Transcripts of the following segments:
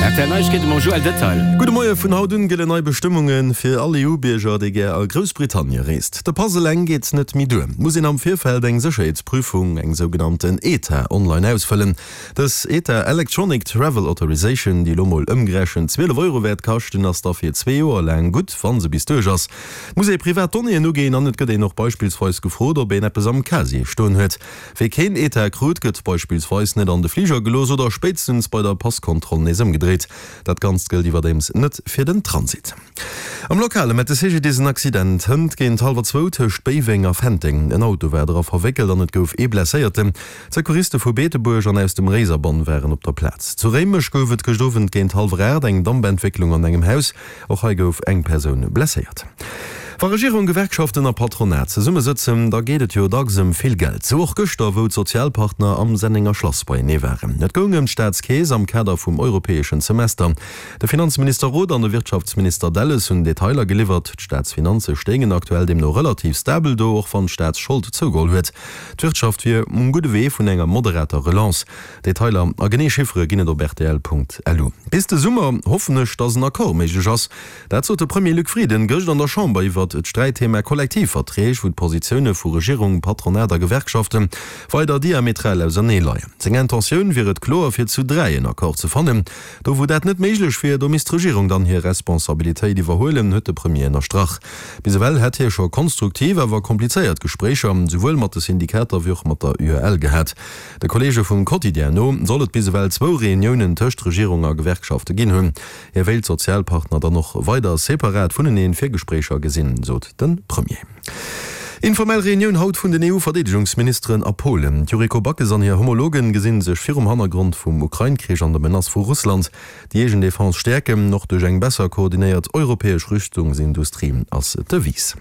Gute Morgen vun hautun gelle neue Bestimmungen fir alle EU-Bierger, die a Großbritannien reist. Der Passeleng geht's net mi du. Muss in am Vierfeld eng Sicherheitsprüfung eng sogenannten ETA online ausfüllen. Das ETA Electronic Travel Authorization, die Lommel ëmgrächen 12 € wert kachten ass dafir 2 Joer lang gut van se bis dugers. Muss e Privatonien no gehen an net gët noch beispielsweise gefrot, ob en am Kasi stoun huet. Fir kein ETA krut gëtt beispielsweise net an de Flieger gelos oder spätestens bei der Passkontrolle nesem gedreht. Dat ganz gilt iwwer dems net fir den Transit. Am Lokale met se diesen Accident hënd géint halber 2 Spewing auf Henting. En Autowerder verwickelt an net gouf blesséierte. Sekuriste vu Beeteburg an aus dem Reeserbahn wären op der Platz. Zu Remech goufet gestoffen géint halver eng Dammbeentwicklung an engem Haus, och ha gouf eng Perun blessiert. Regierung Gewerkschaften a Patronat ze summe sitzen, da gehtt jo dagsem viel Geld. So och Göster wo Sozialpartner am Senninger Schloss bei ne wären. Net gongem Staatskäes am Kader vum europäischen Semester. Der Finanzminister Roth an der Wirtschaftsminister Dalles hun Detailer geliefert. Staatsfinanze stegen aktuell dem noch relativ stabil do von Staatsschuld zugol huet. Wirtschaft wie gute Weh vun enger moderater Relance. Detailer a Geneeschiffre ginne der BRTL.lu. Bis de Summer hoffennech dats een Akkor méigg ass. Dat zo de Premier Luc Frieden gëcht an der Chamber iwwer et Streitthema kollektiv verträg wo Positionne vu Regierung patronärer Gewerkschaften weiter diametral aus Neleiie. Seng Intentionun wiet klar fir zu 3 Akkor zu fannen. Do wo dat net méiglech fir do Regierung dann hier Responsabiltäit die verholen huet de Premier nach Strach. Bisewell het hier schon konstruktiv awer kompliziert Gesprächer sowohl mat des Indikator wie mat der URL gehät. Der Kollege vum Quotidiano sollt bisewell 2 Reunionen töcht Regierunnger Gewerkschafte gin hunn. Wählt Sozialpartner dann noch weiter separat vun den 4 Gesprächer gesinn. Den Premier. Informell Reunion haut vun den EU-Verteidigungsministerin a Polen. Juriko Backes an hier Homologen gesinn sech fir Hannergrund vum Ukraine-Krieg an der Menace vu Russland, die egen Defense stärken noch durch eng besser koordiniert europäesch Rüstungsindustrie als de Wies.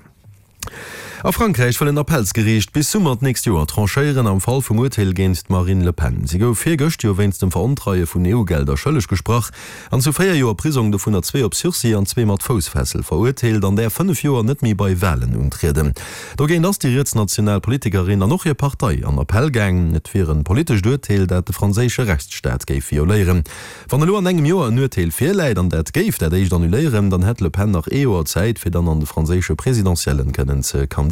A Frankreich will den Appellsgericht bis Summer nächst Joer trancheieren am Fall vum Urteil géint Marine Le Pen. Sie gouf 4 Göcht jo wennst dem Veruntreie vun EU-Gelder schëllech gesprach, an zu 4 Joer Prisung de vun der 2 op Sursi an 2 mat Fosfessel verurteilt, an der 5 Joer net mi bei Wellen untreden. Da géint ass die Nationalpolitikerin an noch je Partei an Appellgang net firieren politisch Urteil, dat de franzésche Rechtsstaat géif violéieren. Van lo an engem Joer an Urteil firläit an dat géif, dat eich annuléieren, dann het Le Pen nach EUer Zeit fir dann an de franzésche Präsidentiellen kënnen ze kandidieren.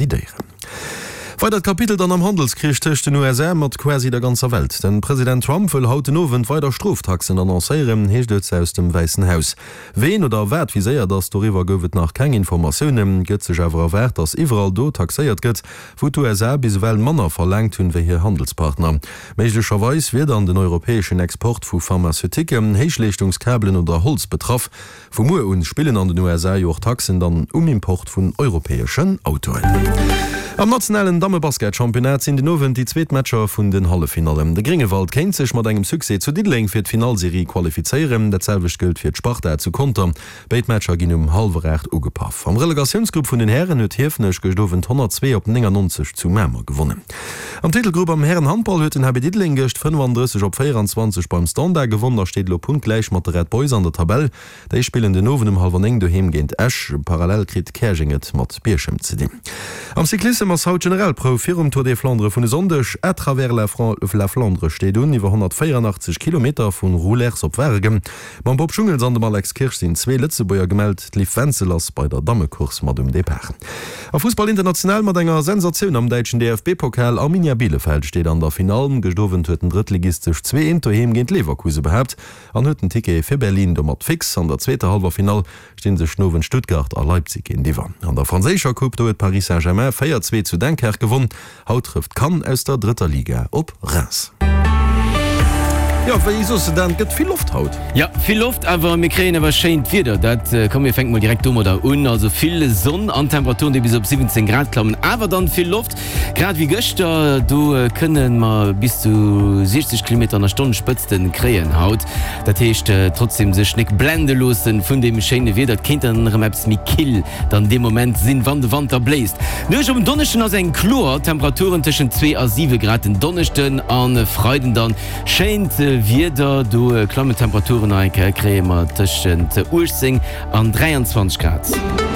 Weil das Kapitel dann am Handelskrieg töchte den USA mat quasi der ganzer Welt. Denn Präsident Trump will haut Nowen weiter Straftaxen annoncieren, hecht aus dem Weißen Haus. Wen oder wert wie sehr das darüber gowet nach kein Informationen, gëtt sech awer wert, dass überall do taxiert gëtt, wo die USA biswell Manner verlangt hun wie hier Handelspartner. Meiglecherweis wird an den europäischen Export vu Pharmaceutiken, Heichlichtungskabeln oder Holz betraff, wo Mu und Spillen an den USA joch Taxen dann Import vun europäischen Autoen. Am nationalen Dammebasket-Championat sind die Nowen die Zweetmatscher vun den Hallefinalen. De Gringewald kennt sech mat engem Suse zu Didling fir d Finalserie qualifizieren, datselwech gilt fir d Sparta zu kontern. Beitmatscher ginn halverrecht ugepaff. Am Relegationsgrupp vun den Herren huet Hefnech gestowen 102 op 90 zu Mämer gewonnen. Am Titelgruppe am Herrenhandball huet den HB Didling gecht 35 op 24 beim Standard gewonnen, steht lo punktgleich mat Red Boys an der Tabelle. Dei spielen den Nowen um halverneng doheem géint Esch, parallel krit Kerginget mat Bierschem CD. Am Cyklisten as haut generell pro Firum Tour de Flandre vun de Sondech a travers la Flandre steet un iwwer 184 km vun Roulers op Wergem. Man Bob Schungel an dem Alex Kirch sinn 2 Lützebäier gemeldt, lief Fenzelers bei der Dammekurs mat Depart. A Fußball international mat enger Sensatioun am deitschen DFB-Pokal Arminia Bielefeld steet an der Finalen gestowen huet den drittligistisch 2 Interheem géint Leverkuse behabt, an hueten Tike fir Berlin do mat fix an der zweite halber Final stehen sech Schnowen Stuttgart a Leipzig in Diwer. An der Franzécher Coupe huet Paris Saint-Germain 4-2 zu Denkerch gewonnen. Haut trifft kann aus der 3. Liga op Reims. Ja, dann gibt viel Luft haut. Ja, viel Luft, aber Migräne wahrscheinlich wieder. Das kommen wir fängt mal direkt da un. Also viele Sonne an Temperaturen, die bis auf 17 Grad kommen, aber dann viel Luft. Gerade wie gestern, du können mal bis zu 60 km/h Spitzen kreieren haut. Das heißt trotzdem sich nicht blenden lassen von dem schönen Wetter. Das kennt dann Maps mit Kill. Dann dem Moment sind, wann der Wand da bläst. Nur schon am Donnerstag als ein Chlor, Temperaturen zwischen 2 und 7 Grad in Donnerstag an Freuden dann scheint wieder du klamme Temperaturen ein Krämer zwischen 18 und 23 Grad.